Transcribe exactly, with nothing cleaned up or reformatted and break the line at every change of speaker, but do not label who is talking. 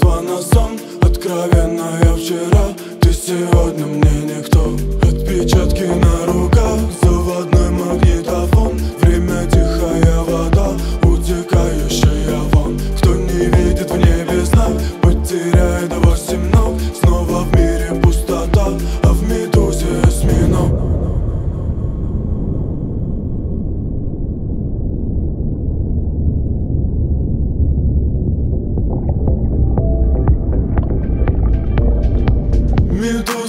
лекарство на сон. Откровенная вчера, ты сегодня мне никто. Отпечатки на руках, заводной магнитофон. Время тихая вода, утекающая вон. Кто не видит в небе знак, потеряет восемь ног. Снова в мире пустота, а в медузе осьминог. Медуза